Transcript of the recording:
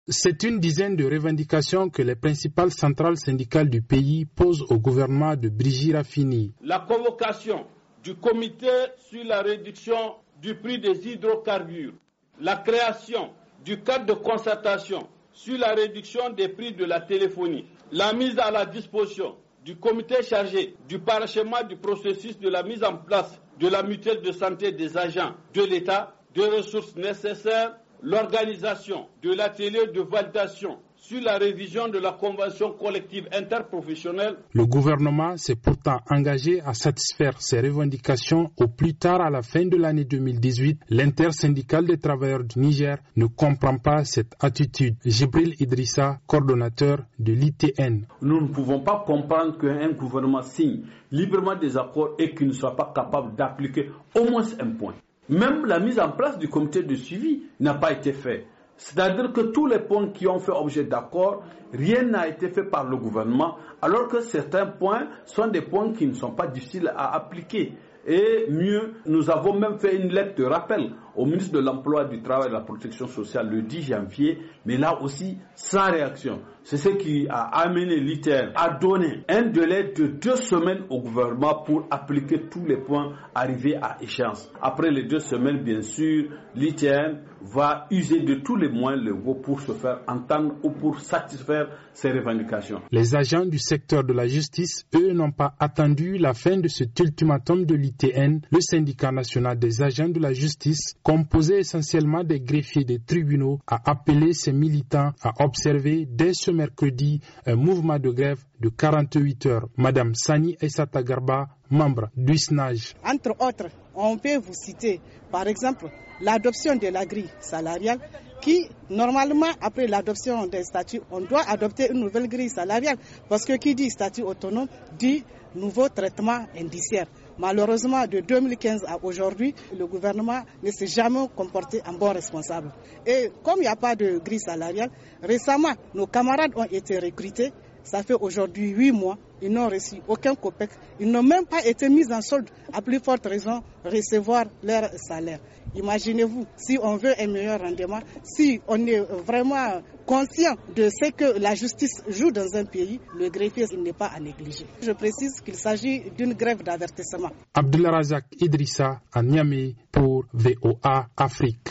C'est une dizaine de revendications que les principales centrales syndicales du pays posent au gouvernement de Brigitte Raffini. La convocation du comité sur la réduction du prix des hydrocarbures, la création du cadre de concertation sur la réduction des prix de la téléphonie, la mise à la disposition du comité chargé du parachèvement du processus de la mise en place de la mutuelle de santé des agents de l'État, des ressources nécessaires, l'organisation de l'atelier de validation sur la révision de la convention collective interprofessionnelle. Le gouvernement s'est pourtant engagé à satisfaire ces revendications au plus tard à la fin de l'année 2018. L'intersyndicale des travailleurs du Niger ne comprend pas cette attitude. Jibril Idrissa, coordonnateur de l'ITN. Nous ne pouvons pas comprendre qu'un gouvernement signe librement des accords et qu'il ne soit pas capable d'appliquer au moins un point. Même la mise en place du comité de suivi n'a pas été faite. C'est-à-dire que tous les points qui ont fait objet d'accord, rien n'a été fait par le gouvernement, alors que certains points sont des points qui ne sont pas difficiles à appliquer. Et mieux, nous avons même fait une lettre de rappel au ministre de l'Emploi, du Travail et de la Protection sociale le 10 janvier, mais là aussi sans réaction. C'est ce qui a amené l'ITN à donner un délai de 2 semaines au gouvernement pour appliquer tous les points arrivés à échéance. Après les 2 semaines, bien sûr, l'ITN va user de tous les moyens légaux pour se faire entendre ou pour satisfaire ses revendications. Les agents du secteur de la justice, eux, n'ont pas attendu la fin de cet ultimatum de l'ITN, le syndicat national des agents de la justice, composé essentiellement des greffiers des tribunaux, a appelé ses militants à observer dès ce mercredi un mouvement de grève de 48 heures. Madame Sani Aissata Garba, membre du SNAJ. Entre autres, on peut vous citer, par exemple, l'adoption de la grille salariale qui, normalement, après l'adoption des statuts, on doit adopter une nouvelle grille salariale parce que qui dit statut autonome dit nouveau traitement indiciaire. Malheureusement, de 2015 à aujourd'hui, le gouvernement ne s'est jamais comporté en bon responsable. Et comme il n'y a pas de grille salariale, récemment, nos camarades ont été recrutés. Ça fait aujourd'hui 8 mois, ils n'ont reçu aucun copec. Ils n'ont même pas été mis en solde, à plus forte raison, recevoir leur salaire. Imaginez-vous, si on veut un meilleur rendement, si on est vraiment conscient de ce que la justice joue dans un pays, le greffier n'est pas à négliger. Je précise qu'il s'agit d'une grève d'avertissement. Abdullah Razak Idrissa à Niamey pour VOA Afrique.